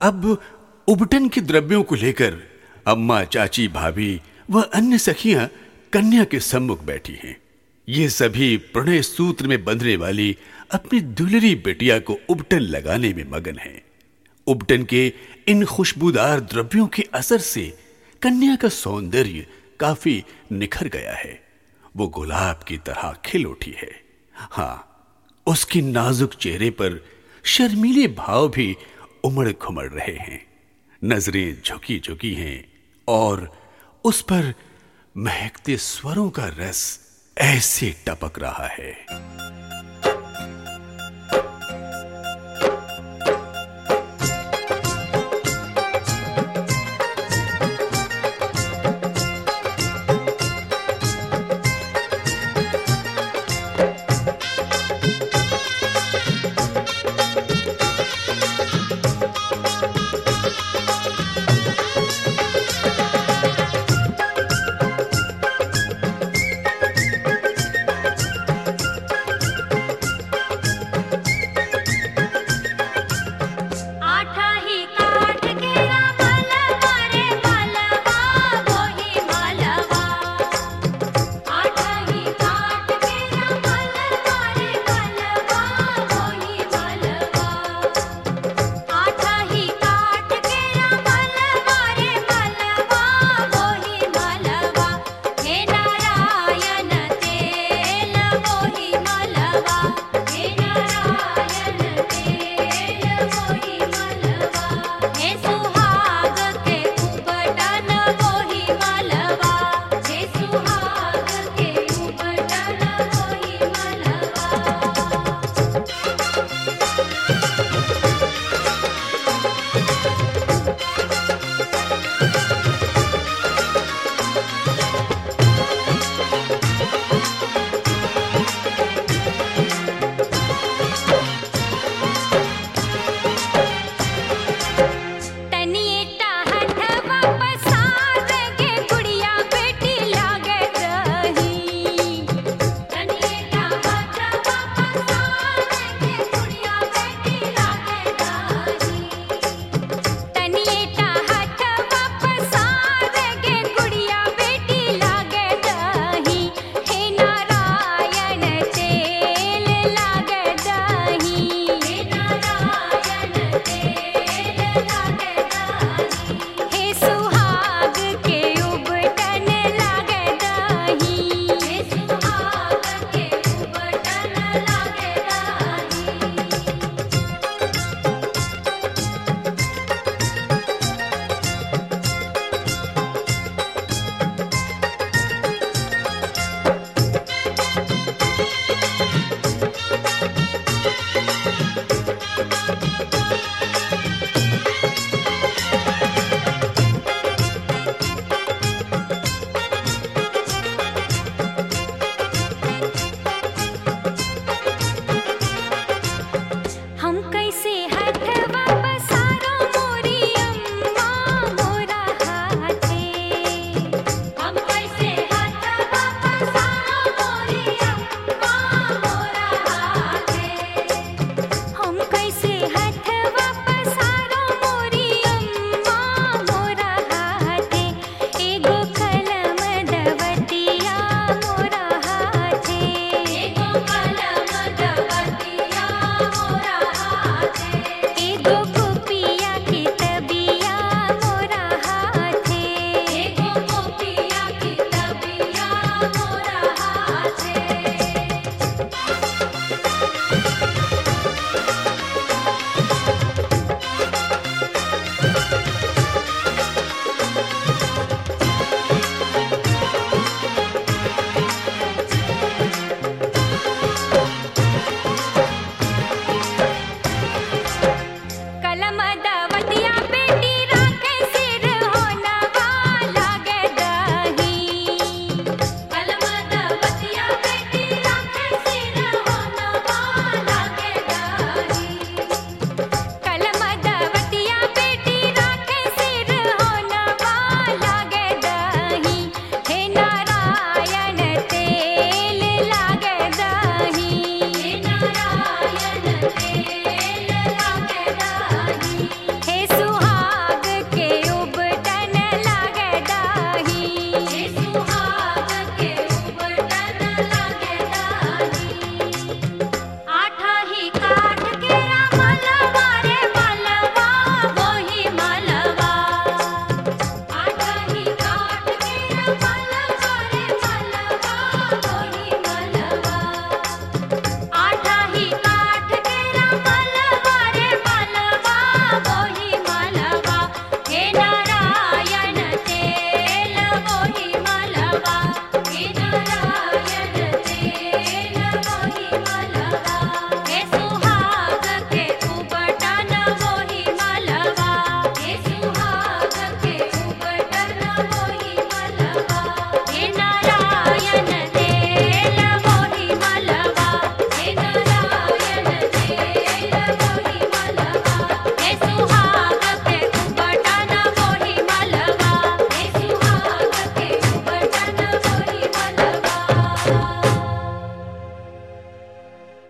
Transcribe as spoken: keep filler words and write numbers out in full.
अब उबटन के द्रव्यों को लेकर अम्मा, चाची, भाभी व अन्य सखियां कन्या के सम्मुख बैठी हैं। ये सभी प्रणय सूत्र में बंधने वाली अपनी दुलरी बेटिया को उबटन लगाने में मगन हैं। उबटन के इन खुशबूदार द्रव्यों के असर से कन्या का सौंदर्य काफी निखर गया है। वो गुलाब की तरह खिल उठी है। हाँ, उसके नाजुक चेहरे पर शर्मीले भाव भी उमड़ घुमड़ रहे हैं। नजरें झुकी झुकी हैं और उस पर महकते स्वरों का रस ऐसे टपक रहा है